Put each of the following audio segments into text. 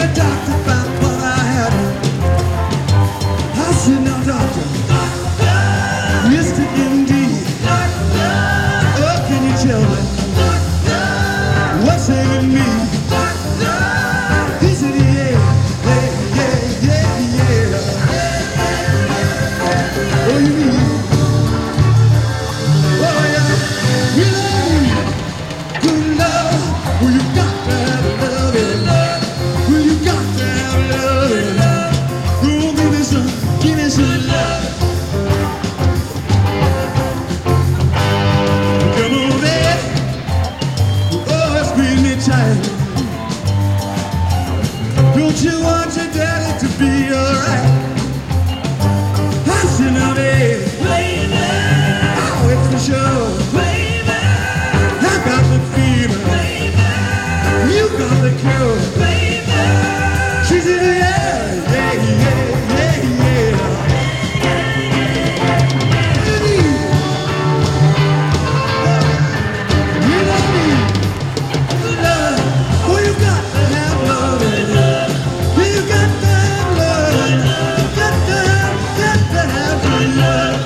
doctor about what I had. I said, now doctor, mystic indeed. Oh, can you tell me what's ailing me? He said, yeah, yeah, yeah, yeah, yeah. Oh, you mean? Oh, yeah. We love you. Good love. Well, you got to have love it. Well, you got to have love it. Oh, give me some love. Come on, baby. Oh, squeeze me tight. Don't you want your daddy to be alright? I said, now, baby. Oh, it's for sure. I got the fever. You got the cure. She said, yeah, yeah, yeah, yeah, yeah. You love me. Love. Oh, you got to have love. You got to have love. Got to have love.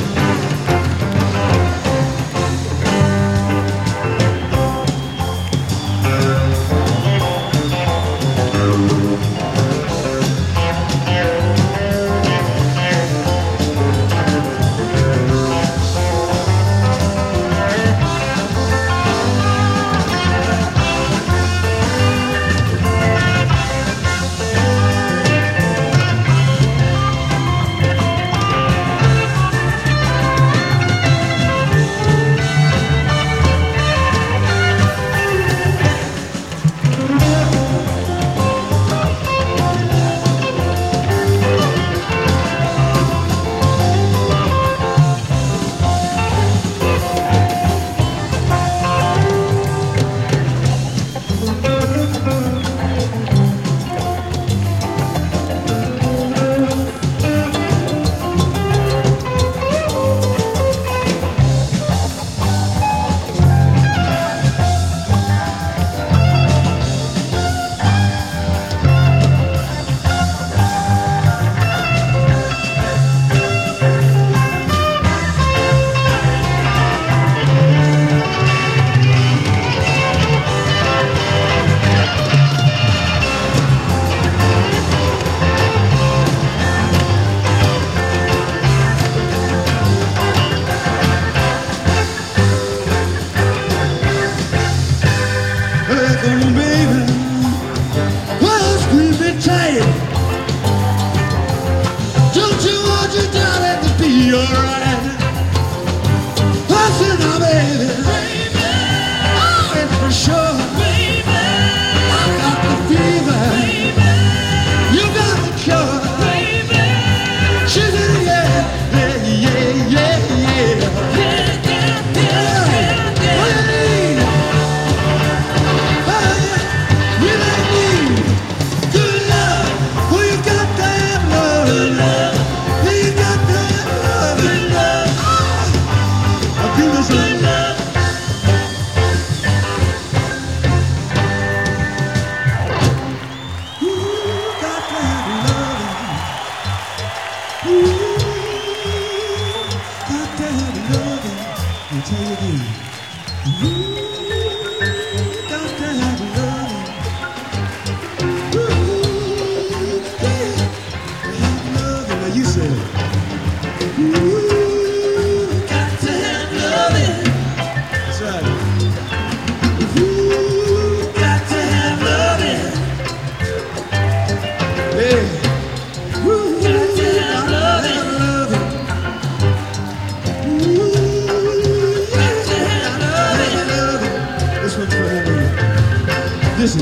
Listen.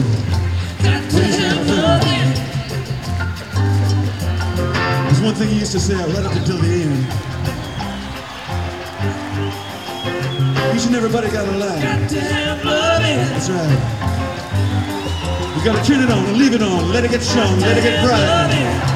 There's one thing he used to say, I let up until the end. Each and everybody got a lie. That's right. You gotta turn it on and leave it on. Let it get strong, let it get bright.